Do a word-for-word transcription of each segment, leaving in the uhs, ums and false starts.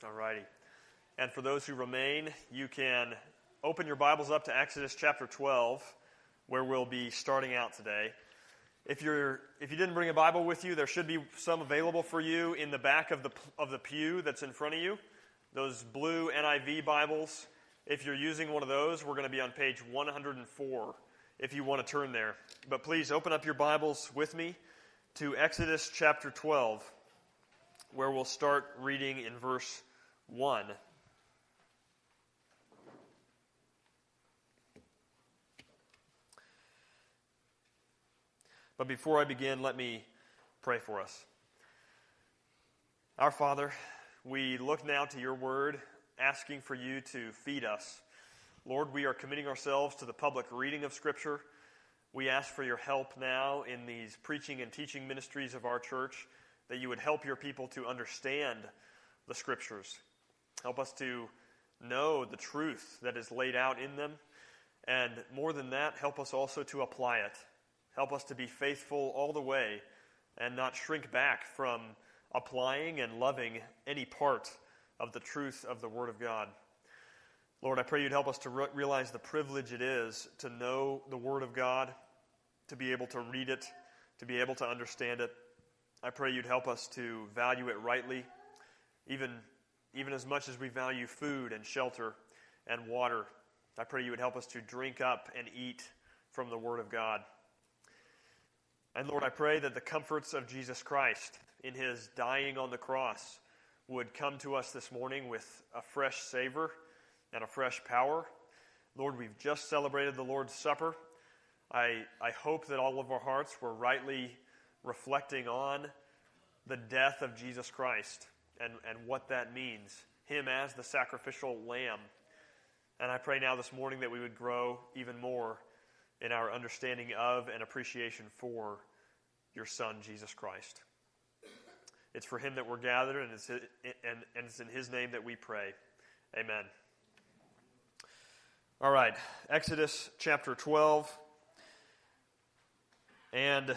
All righty. And for those who remain, you can open your Bibles up to Exodus chapter twelve, where we'll be starting out today. If you're if you didn't bring a Bible with you, there should be some available for you in the back of the of the pew that's in front of you. Those blue N I V Bibles. If you're using one of those, we're going to be on page one hundred four if you want to turn there. But please open up your Bibles with me to Exodus chapter twelve, where we'll start reading in verse one. But before I begin, let me pray for us. Our Father, we look now to your word, asking for you to feed us. Lord, we are committing ourselves to the public reading of Scripture. We ask for your help now in these preaching and teaching ministries of our church, that you would help your people to understand the Scriptures. Help us to know the truth that is laid out in them. And more than that, help us also to apply it. Help us to be faithful all the way and not shrink back from applying and loving any part of the truth of the Word of God. Lord, I pray you'd help us to re- realize the privilege it is to know the Word of God, to be able to read it, to be able to understand it. I pray you'd help us to value it rightly, even, even as much as we value food and shelter and water. I pray you would help us to drink up and eat from the Word of God. And Lord, I pray that the comforts of Jesus Christ in his dying on the cross would come to us this morning with a fresh savor and a fresh power. Lord, we've just celebrated the Lord's Supper. I, I hope that all of our hearts were rightly reflecting on the death of Jesus Christ and, and what that means, him as the sacrificial lamb. And I pray now this morning that we would grow even more in our understanding of and appreciation for your Son, Jesus Christ. It's for him that we're gathered, and it's, and, and it's in his name that we pray. Amen. All right, Exodus chapter twelve. And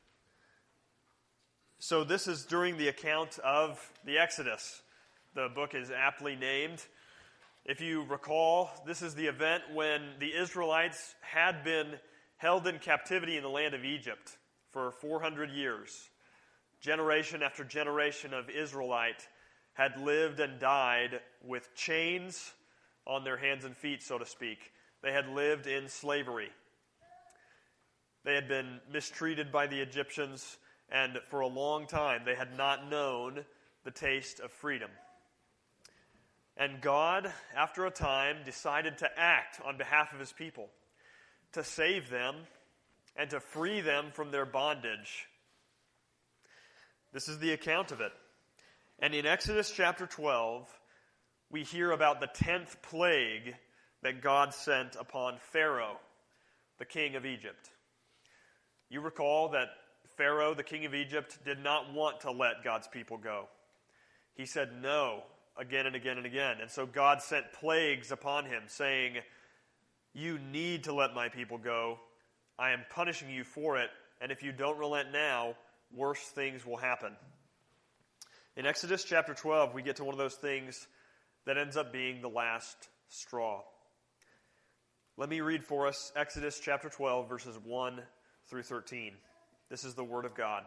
so this is during the account of the Exodus. The book is aptly named. If you recall, this is the event when the Israelites had been held in captivity in the land of Egypt for four hundred years. Generation after generation of Israelite had lived and died with chains on their hands and feet, so to speak. They had lived in slavery. They had been mistreated by the Egyptians, and for a long time they had not known the taste of freedom. And God, after a time, decided to act on behalf of his people, to save them and to free them from their bondage. This is the account of it. And in Exodus chapter twelve, we hear about the tenth plague that God sent upon Pharaoh, the king of Egypt. You recall that Pharaoh, the king of Egypt, did not want to let God's people go. He said no again and again and again. And so God sent plagues upon him, saying, "You need to let my people go. I am punishing you for it, and if you don't relent now, worse things will happen." In Exodus chapter twelve, we get to one of those things that ends up being the last straw. Let me read for us Exodus chapter twelve, verses one through thirteen. This is the word of God.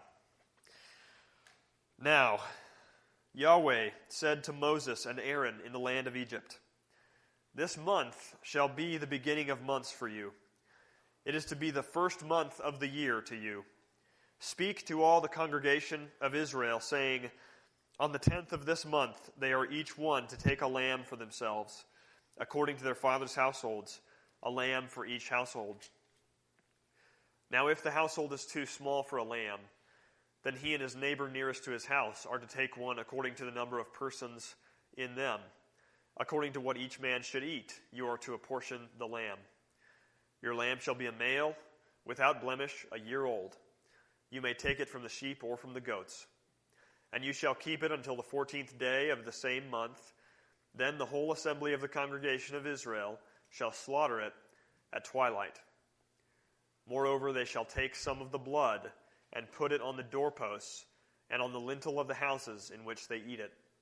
Now, Yahweh said to Moses and Aaron in the land of Egypt, "This month shall be the beginning of months for you. It is to be the first month of the year to you. Speak to all the congregation of Israel, saying, on the tenth of this month they are each one to take a lamb for themselves, according to their fathers' households, a lamb for each household. Now if the household is too small for a lamb, then he and his neighbor nearest to his house are to take one according to the number of persons in them. According to what each man should eat, you are to apportion the lamb. Your lamb shall be a male, without blemish, a year old. You may take it from the sheep or from the goats. And you shall keep it until the fourteenth day of the same month. Then the whole assembly of the congregation of Israel shall slaughter it at twilight. Moreover, they shall take some of the blood and put it on the doorposts and on the lintel of the houses in which they eat it.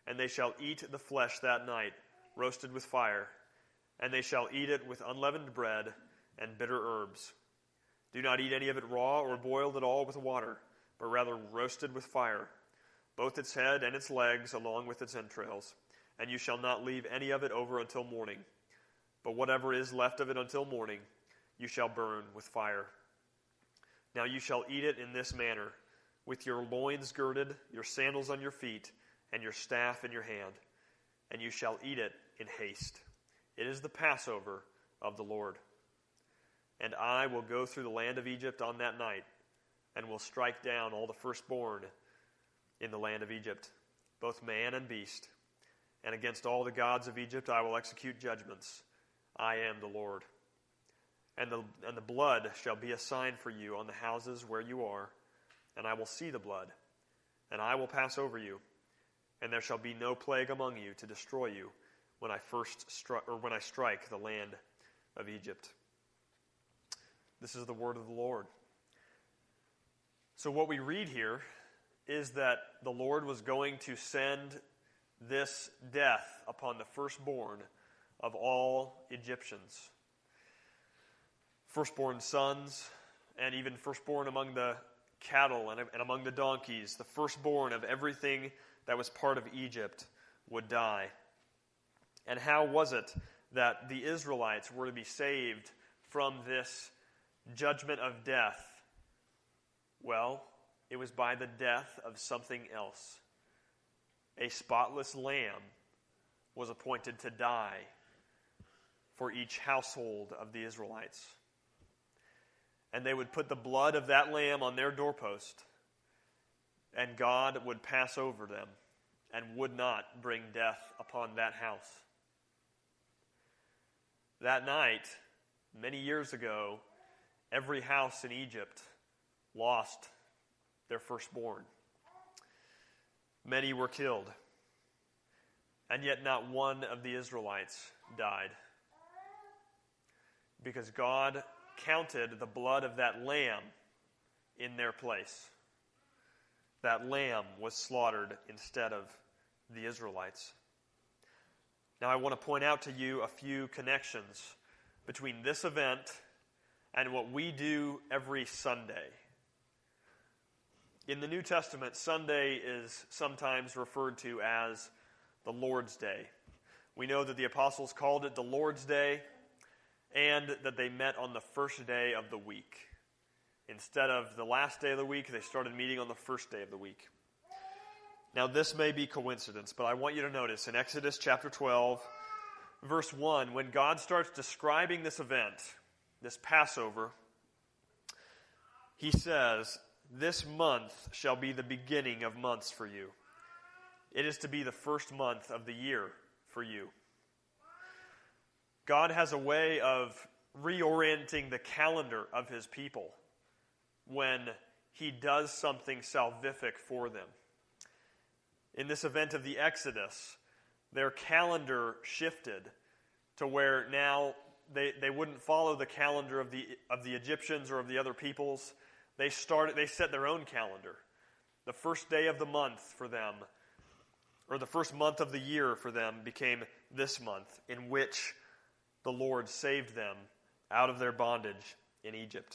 and they shall eat the flesh that night, roasted with fire, and they shall eat it with unleavened bread and bitter herbs. Do not eat any of it raw or boiled at all with water, but rather roasted with fire, both its head and its legs along with its entrails, and you shall not leave any of it over until morning. But whatever is left of it until morning, you shall burn with fire. Now you shall eat it in this manner, with your loins girded, your sandals on your feet, and your staff in your hand, and you shall eat it in haste. It is the Passover of the Lord. And I will go through the land of Egypt on that night, and will strike down all the firstborn in the land of Egypt, both man and beast. And against all the gods of Egypt I will execute judgments. I am the Lord. And the, and the blood shall be a sign for you on the houses where you are, and I will see the blood, and I will pass over you, and there shall be no plague among you to destroy you when I first stri- or when I strike the land of Egypt. This is the word of the Lord. So what we read here is that the Lord was going to send this death upon the firstborn of all Egyptians. Firstborn sons, and even firstborn among the cattle and, and among the donkeys, the firstborn of everything that was part of Egypt would die. And how was it that the Israelites were to be saved from this judgment of death? Well, it was by the death of something else. A spotless lamb was appointed to die for each household of the Israelites. And they would put the blood of that lamb on their doorpost, and God would pass over them and would not bring death upon that house. That night, many years ago, every house in Egypt lost their firstborn. Many were killed, and yet not one of the Israelites died, because God counted the blood of that lamb in their place. That lamb was slaughtered instead of the Israelites. Now I want to point out to you a few connections between this event and what we do every Sunday. In the New Testament, Sunday is sometimes referred to as the Lord's Day. We know that the apostles called it the Lord's Day, and that they met on the first day of the week. Instead of the last day of the week, they started meeting on the first day of the week. Now, this may be coincidence, but I want you to notice in Exodus chapter twelve, verse one, when God starts describing this event, this Passover, he says, "This month shall be the beginning of months for you. It is to be the first month of the year for you." God has a way of reorienting the calendar of his people when he does something salvific for them. In this event of the Exodus, their calendar shifted to where now they, they wouldn't follow the calendar of the of the Egyptians or of the other peoples. They started they set their own calendar. The first day of the month for them, or the first month of the year for them, became this month, in which the Lord saved them out of their bondage in Egypt.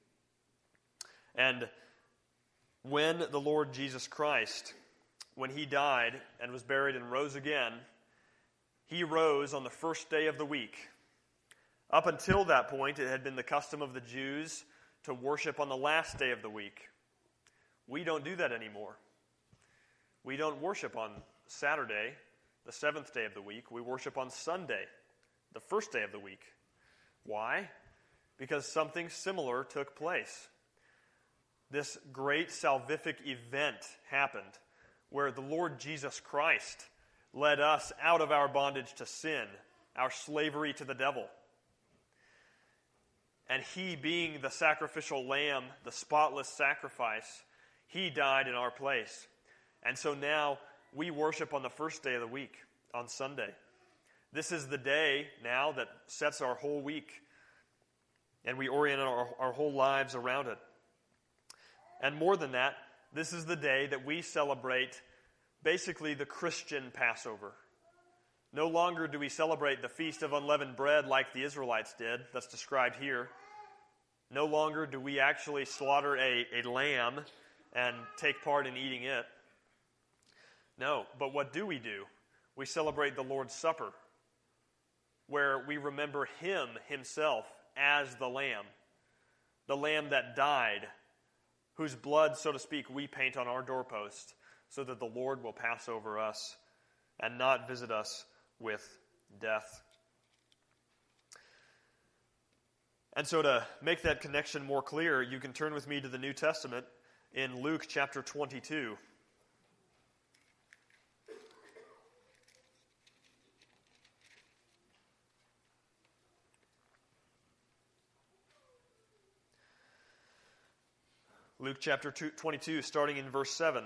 And when the Lord Jesus Christ, when he died and was buried and rose again, he rose on the first day of the week. Up until that point, it had been the custom of the Jews to worship on the last day of the week. We don't do that anymore. We don't worship on Saturday, the seventh day of the week. We worship on Sunday, the first day of the week. Why? Because something similar took place. This great salvific event happened where the Lord Jesus Christ led us out of our bondage to sin, our slavery to the devil. And he, being the sacrificial lamb, the spotless sacrifice, he died in our place. And so now we worship on the first day of the week, on Sunday. This is the day now that sets our whole week, and we orient our, our whole lives around it. And more than that, this is the day that we celebrate basically the Christian Passover. No longer do we celebrate the Feast of Unleavened Bread like the Israelites did, that's described here. No longer do we actually slaughter a, a lamb and take part in eating it. No, but what do we do? We celebrate the Lord's Supper, where we remember Him Himself as the Lamb, the Lamb that died, whose blood, so to speak, we paint on our doorpost, so that the Lord will pass over us and not visit us with death. And so to make that connection more clear, you can turn with me to the New Testament in Luke chapter twenty-two. Luke chapter twenty-two, starting in verse seven.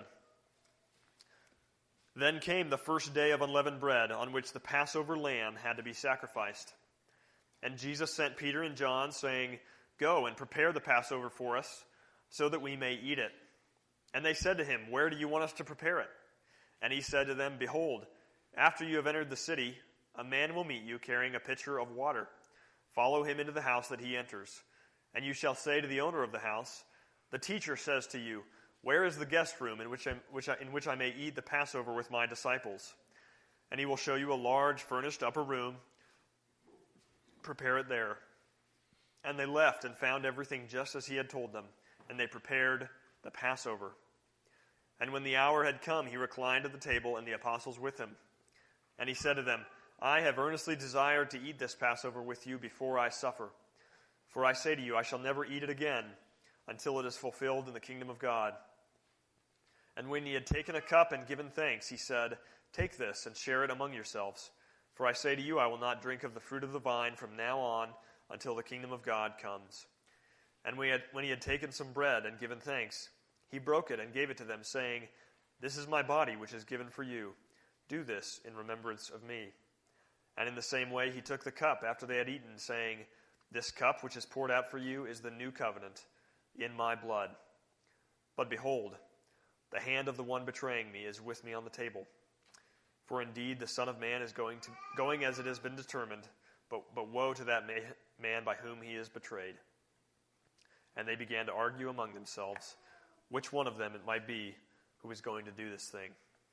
Then came the first day of unleavened bread, on which the Passover lamb had to be sacrificed. And Jesus sent Peter and John, saying, "Go and prepare the Passover for us, so that we may eat it." And they said to him, "Where do you want us to prepare it?" And he said to them, "Behold, after you have entered the city, a man will meet you carrying a pitcher of water. Follow him into the house that he enters. And you shall say to the owner of the house, 'The teacher says to you, where is the guest room in which I, which I, in which I may eat the Passover with my disciples?' And he will show you a large furnished upper room. Prepare it there." And they left and found everything just as he had told them, and they prepared the Passover. And when the hour had come, he reclined at the table, and the apostles with him. And he said to them, "I have earnestly desired to eat this Passover with you before I suffer. For I say to you, I shall never eat it again, until it is fulfilled in the kingdom of God." And when he had taken a cup and given thanks, he said, "Take this and share it among yourselves. For I say to you, I will not drink of the fruit of the vine from now on until the kingdom of God comes." And when he had, when he had taken some bread and given thanks, he broke it and gave it to them, saying, "This is my body, which is given for you. Do this in remembrance of me." And in the same way he took the cup after they had eaten, saying, "This cup which is poured out for you is the new covenant in my blood. But behold, the hand of the one betraying me is with me on the table. For indeed the Son of Man is going to going as it has been determined, but, but woe to that ma- man by whom he is betrayed." And they began to argue among themselves which one of them it might be who was going to do this thing.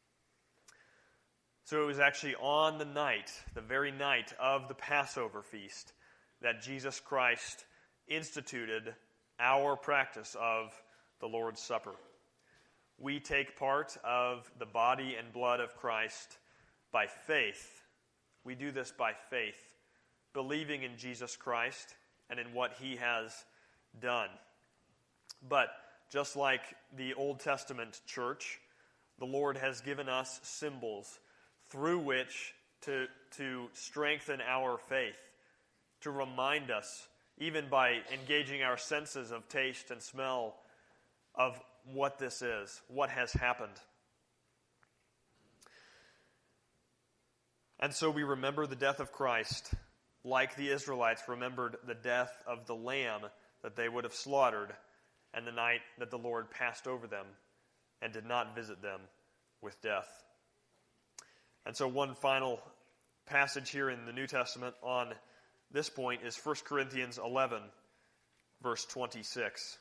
So it was actually on the night, the very night of the Passover feast, that Jesus Christ instituted our practice of the Lord's Supper. We take part of the body and blood of Christ by faith. We do this by faith, believing in Jesus Christ and in what he has done. But just like the Old Testament church, the Lord has given us symbols through which to, to strengthen our faith, to remind us, even by engaging our senses of taste and smell, of what this is, what has happened. And so we remember the death of Christ like the Israelites remembered the death of the lamb that they would have slaughtered and the night that the Lord passed over them and did not visit them with death. And so one final passage here in the New Testament on this point is First Corinthians eleven, verse twenty-six.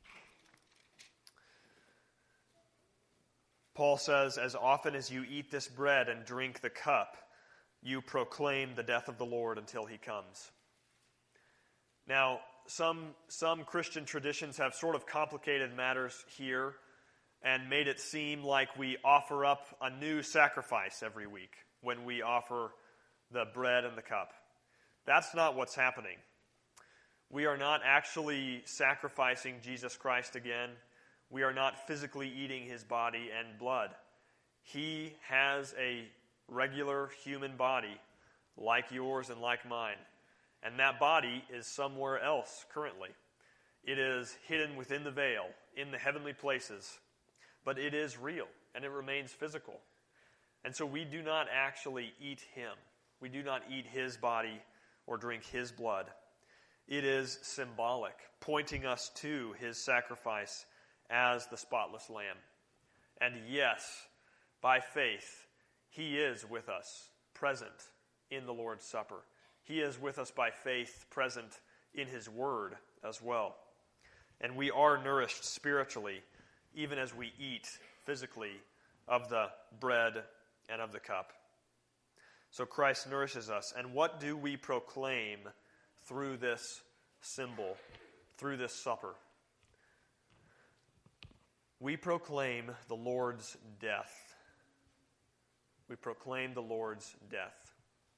Paul says, "As often as you eat this bread and drink the cup, you proclaim the death of the Lord until he comes." Now, some, some Christian traditions have sort of complicated matters here and made it seem like we offer up a new sacrifice every week when we offer the bread and the cup. That's not what's happening. We are not actually sacrificing Jesus Christ again. We are not physically eating his body and blood. He has a regular human body like yours and like mine. And that body is somewhere else currently. It is hidden within the veil, in the heavenly places. But it is real, and it remains physical. And so we do not actually eat him. We do not eat his body or drink his blood. It is symbolic, pointing us to his sacrifice as the spotless lamb. And yes, by faith, he is with us, present in the Lord's Supper. He is with us by faith, present in his word as well. And we are nourished spiritually, even as we eat physically of the bread and of the cup. So Christ nourishes us. And what do we proclaim through this symbol, through this supper? We proclaim the Lord's death. We proclaim the Lord's death.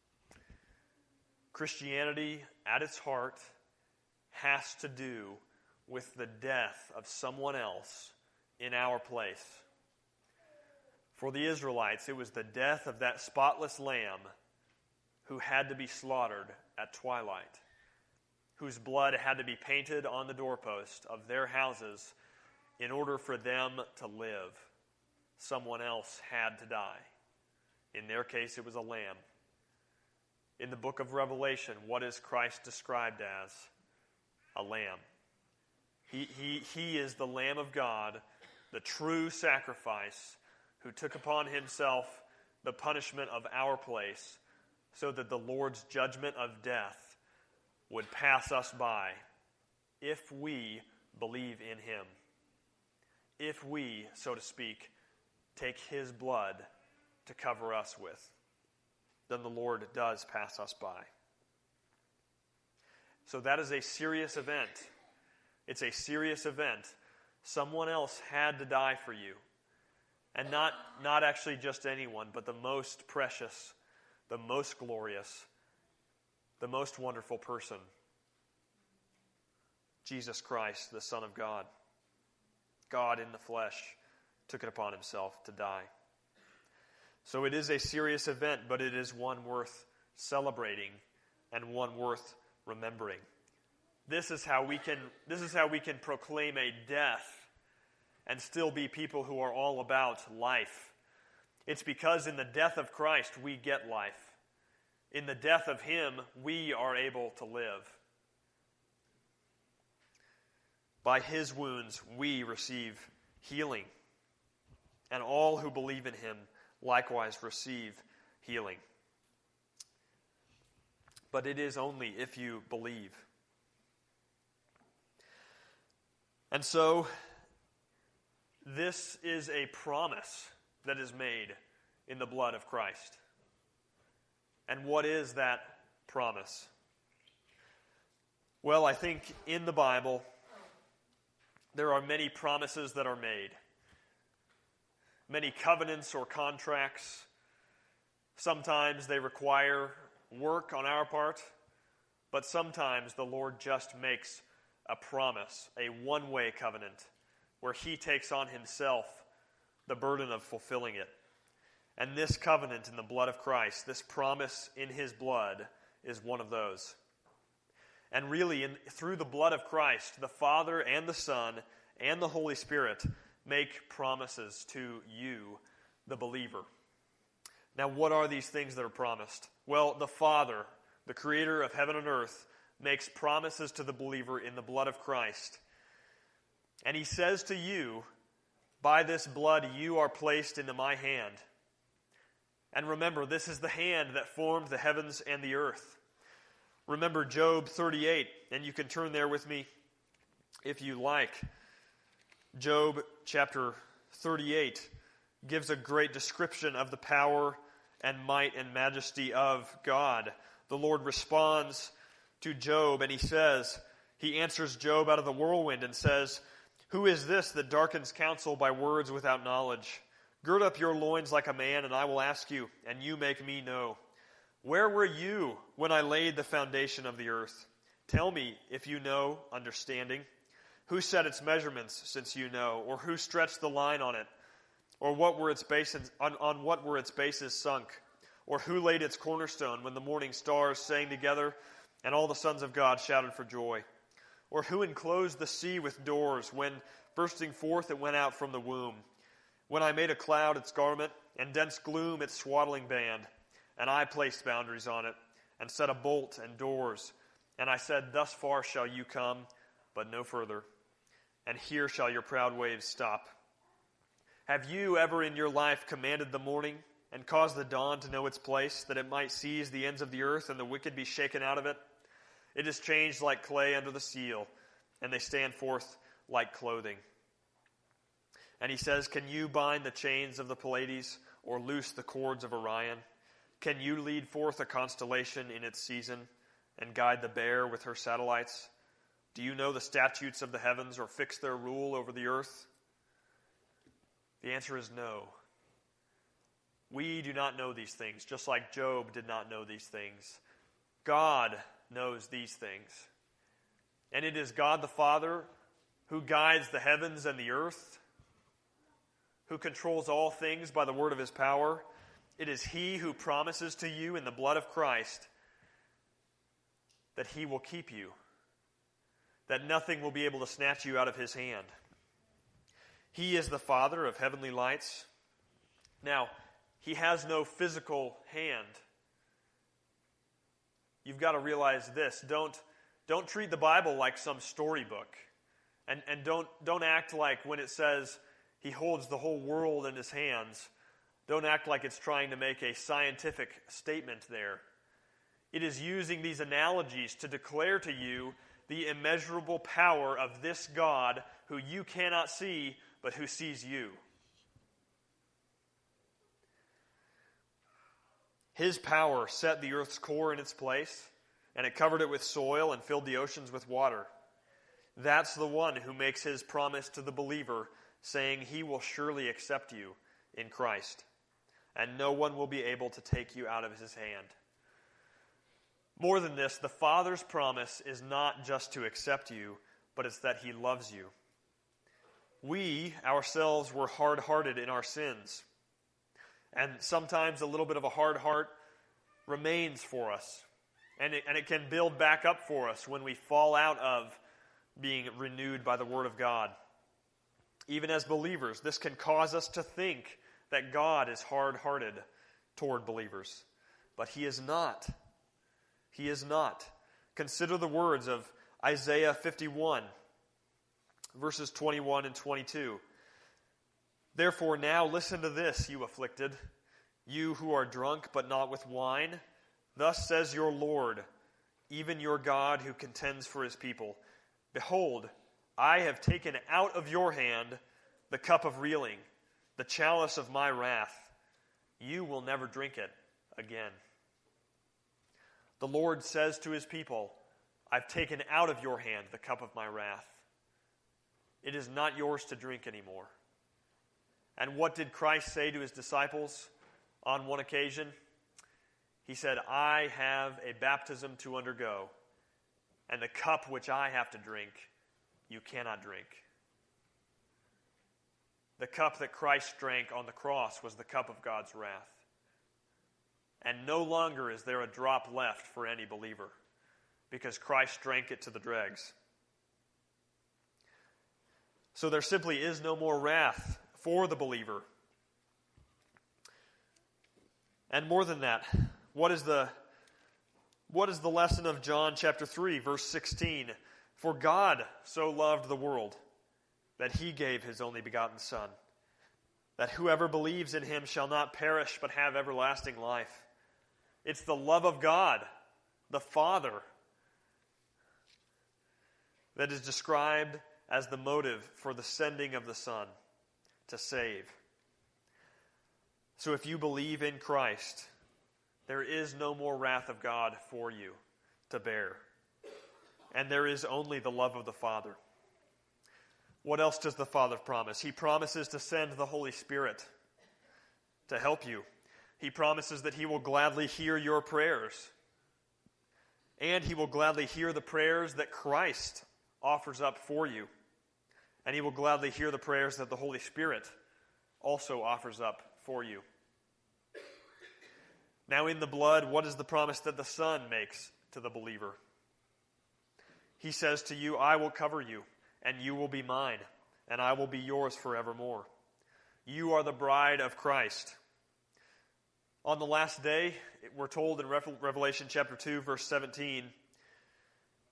Christianity, at its heart, has to do with the death of someone else in our place. For the Israelites, it was the death of that spotless lamb who had to be slaughtered at twilight, whose blood had to be painted on the doorpost of their houses in order for them to live. Someone else had to die. In their case, it was a lamb. In the book of Revelation, what is Christ described as? A lamb. He, he, he is the Lamb of God, the true sacrifice, who took upon himself the punishment of our place, so that the Lord's judgment of death would pass us by if we believe in him. If we, so to speak, take his blood to cover us with, then the Lord does pass us by. So that is a serious event. It's a serious event. Someone else had to die for you. And not, not actually just anyone, but the most precious, the most glorious, the most wonderful person, Jesus Christ, the Son of God. God in the flesh took it upon himself to die. So it is a serious event, but it is one worth celebrating and one worth remembering. This is how we can, this is how we can proclaim a death and still be people who are all about life. It's because in the death of Christ we get life. In the death of him we are able to live. By his wounds we receive healing. And all who believe in him likewise receive healing. But it is only if you believe. And so, this is a promise that is made in the blood of Christ. And what is that promise? Well, I think in the Bible, there are many promises that are made. Many covenants or contracts. Sometimes they require work on our part, but sometimes the Lord just makes a promise, a one-way covenant, where he takes on himself the burden of fulfilling it. And this covenant in the blood of Christ, this promise in his blood, is one of those. And really, in, through the blood of Christ, the Father and the Son and the Holy Spirit make promises to you, the believer. Now, what are these things that are promised? Well, the Father, the creator of heaven and earth, makes promises to the believer in the blood of Christ. And he says to you, by this blood you are placed into my hand. And remember, this is the hand that formed the heavens and the earth. Remember Job thirty-eight, and you can turn there with me if you like. Job chapter thirty-eight gives a great description of the power and might and majesty of God. The Lord responds to Job, and he says, he answers Job out of the whirlwind and says, "Who is this that darkens counsel by words without knowledge? Gird up your loins like a man, and I will ask you, and you make me know. Where were you when I laid the foundation of the earth? Tell me if you know understanding. Who set its measurements, since you know? Or who stretched the line on it? Or what were its bases, on, on what were its bases sunk? Or who laid its cornerstone when the morning stars sang together and all the sons of God shouted for joy? Or who enclosed the sea with doors when, bursting forth, it went out from the womb? When I made a cloud its garment and dense gloom its swaddling band, and I placed boundaries on it and set a bolt and doors, and I said, thus far shall you come, but no further, and here shall your proud waves stop. Have you ever in your life commanded the morning and caused the dawn to know its place, that it might seize the ends of the earth and the wicked be shaken out of it? It is changed like clay under the seal, and they stand forth like clothing. And he says, can you bind the chains of the Pleiades or loose the cords of Orion? Can you lead forth a constellation in its season and guide the bear with her satellites? Do you know the statutes of the heavens or fix their rule over the earth? The answer is no. We do not know these things, just like Job did not know these things. God knows these things. And it is God the Father who guides the heavens and the earth, who controls all things by the word of his power. It is he who promises to you in the blood of Christ that he will keep you, that nothing will be able to snatch you out of his hand. He is the Father of heavenly lights. Now, he has no physical hand. You've got to realize this. Don't, don't treat the Bible like some storybook. And, and don't, don't act like when it says he holds the whole world in his hands, don't act like it's trying to make a scientific statement there. It is using these analogies to declare to you the immeasurable power of this God who you cannot see, but who sees you. His power set the earth's core in its place, and it covered it with soil and filled the oceans with water. That's the one who makes his promise to the believer, saying he will surely accept you in Christ, and no one will be able to take you out of his hand. More than this, the Father's promise is not just to accept you, but it's that he loves you. We ourselves were hard-hearted in our sins, and sometimes a little bit of a hard heart remains for us, and it, and it can build back up for us when we fall out of being renewed by the Word of God. Even as believers, this can cause us to think that God is hard-hearted toward believers, but he is not. He is not. Consider the words of Isaiah fifty-one, verses twenty-one and twenty-two. Therefore now listen to this, you afflicted, you who are drunk but not with wine. Thus says your Lord, even your God who contends for his people. Behold, I have taken out of your hand the cup of reeling, the chalice of my wrath. You will never drink it again. The Lord says to his people, I've taken out of your hand the cup of my wrath. It is not yours to drink anymore. And what did Christ say to his disciples on one occasion? He said, I have a baptism to undergo, and the cup which I have to drink, you cannot drink. The cup that Christ drank on the cross was the cup of God's wrath. And no longer is there a drop left for any believer, because Christ drank it to the dregs. So there simply is no more wrath for the believer. And more than that, what is the what is the lesson of John chapter three, verse sixteen? For God so loved the world that he gave his only begotten Son, that whoever believes in him shall not perish but have everlasting life. It's the love of God, the Father, that is described as the motive for the sending of the Son to save. So if you believe in Christ, there is no more wrath of God for you to bear. And there is only the love of the Father. What else does the Father promise? He promises to send the Holy Spirit to help you. He promises that he will gladly hear your prayers. And he will gladly hear the prayers that Christ offers up for you. And he will gladly hear the prayers that the Holy Spirit also offers up for you. Now in the blood, what is the promise that the Son makes to the believer? He says to you, I will cover you, and you will be mine, and I will be yours forevermore. You are the bride of Christ. On the last day, we're told in Revelation chapter two, verse seventeen,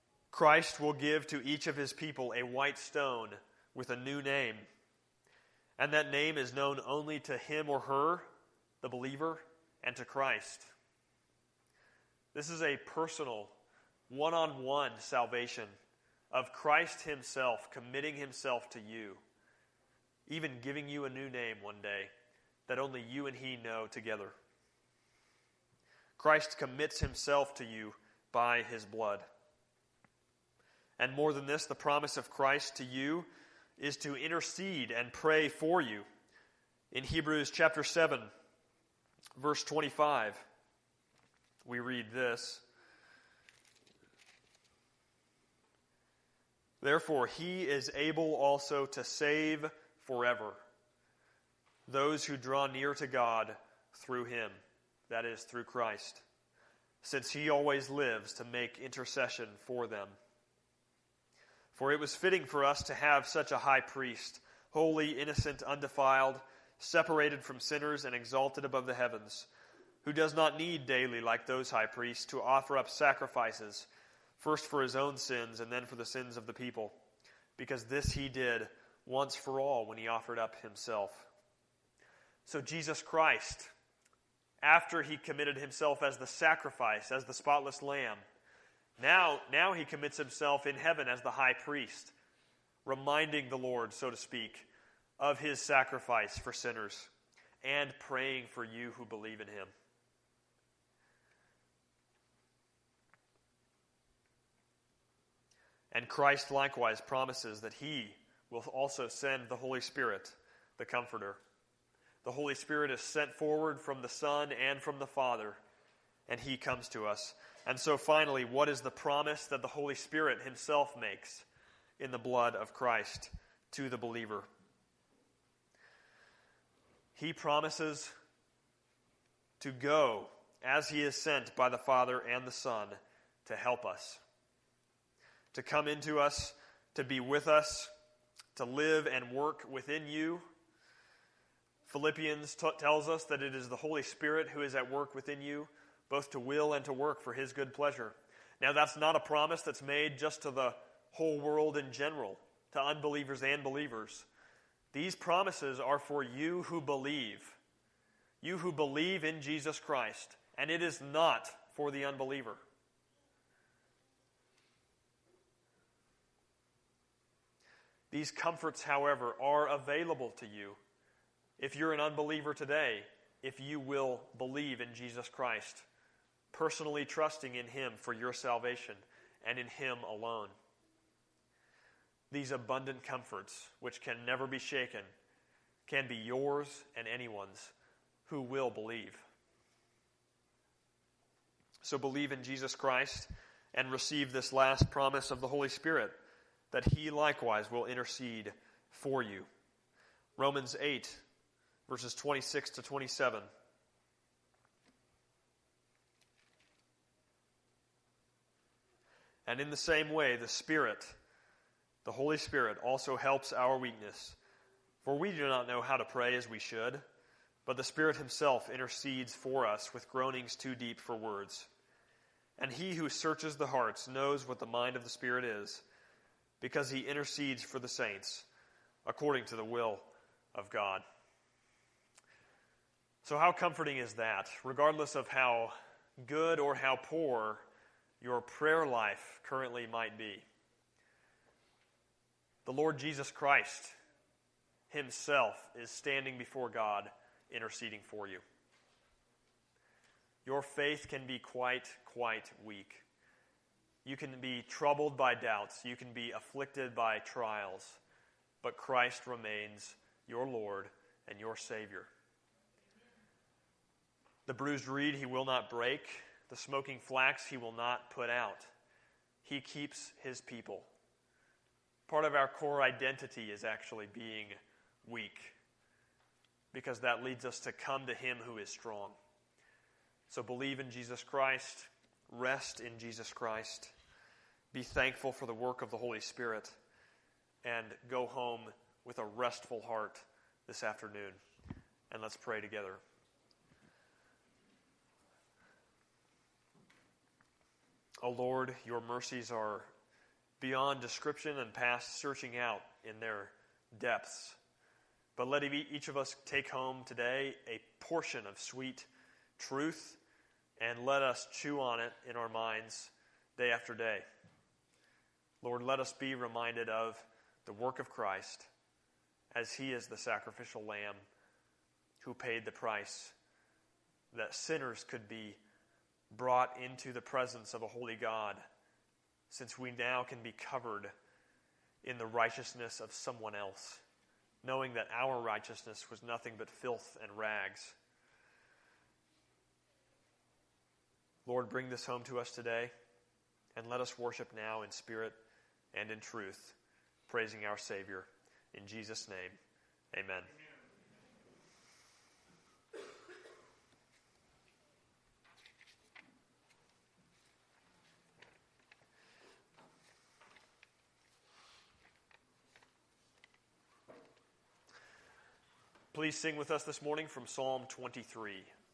Christ will give to each of his people a white stone with a new name. And that name is known only to him or her, the believer, and to Christ. This is a personal, one-on-one salvation of Christ himself committing himself to you, even giving you a new name one day that only you and he know together. Christ commits himself to you by his blood. And more than this, the promise of Christ to you is to intercede and pray for you. In Hebrews chapter seven, verse twenty-five, we read this. Therefore, he is able also to save forever those who draw near to God through him, that is, through Christ, since he always lives to make intercession for them. For it was fitting for us to have such a high priest, holy, innocent, undefiled, separated from sinners and exalted above the heavens, who does not need daily, like those high priests, to offer up sacrifices, first for his own sins and then for the sins of the people, because this he did once for all when he offered up himself. So Jesus Christ, after he committed himself as the sacrifice, as the spotless lamb, Now, now he commits himself in heaven as the high priest, reminding the Lord, so to speak, of his sacrifice for sinners and praying for you who believe in him. And Christ likewise promises that he will also send the Holy Spirit, the Comforter. The Holy Spirit is sent forward from the Son and from the Father, and he comes to us. And so finally, what is the promise that the Holy Spirit himself makes in the blood of Christ to the believer? He promises to go as he is sent by the Father and the Son to help us, to come into us, to be with us, to live and work within you. Philippians t- tells us that it is the Holy Spirit who is at work within you, both to will and to work for his good pleasure. Now, that's not a promise that's made just to the whole world in general, to unbelievers and believers. These promises are for you who believe, you who believe in Jesus Christ, and it is not for the unbeliever. These comforts, however, are available to you if you're an unbeliever today, if you will believe in Jesus Christ, personally trusting in him for your salvation and in him alone. These abundant comforts, which can never be shaken, can be yours and anyone's who will believe. So believe in Jesus Christ and receive this last promise of the Holy Spirit, that he likewise will intercede for you. Romans eight, verses twenty-six to twenty-seven. And in the same way, the Spirit, the Holy Spirit, also helps our weakness. For we do not know how to pray as we should, but the Spirit himself intercedes for us with groanings too deep for words. And he who searches the hearts knows what the mind of the Spirit is, because he intercedes for the saints, according to the will of God. So how comforting is that, regardless of how good or how poor your prayer life currently might be? The Lord Jesus Christ himself is standing before God, interceding for you. Your faith can be quite, quite weak. You can be troubled by doubts. You can be afflicted by trials. But Christ remains your Lord and your Savior. The bruised reed he will not break. The smoking flax he will not put out. He keeps his people. Part of our core identity is actually being weak, because that leads us to come to him who is strong. So believe in Jesus Christ. Rest in Jesus Christ. Be thankful for the work of the Holy Spirit. And go home with a restful heart this afternoon. And let's pray together. O Lord, your mercies are beyond description and past searching out in their depths. But let each of us take home today a portion of sweet truth, and let us chew on it in our minds day after day. Lord, let us be reminded of the work of Christ, as he is the sacrificial lamb who paid the price that sinners could be brought into the presence of a holy God, since we now can be covered in the righteousness of someone else, knowing that our righteousness was nothing but filth and rags. Lord, bring this home to us today, and let us worship now in spirit and in truth, praising our Savior. In Jesus' name, amen. Please sing with us this morning from Psalm twenty-three.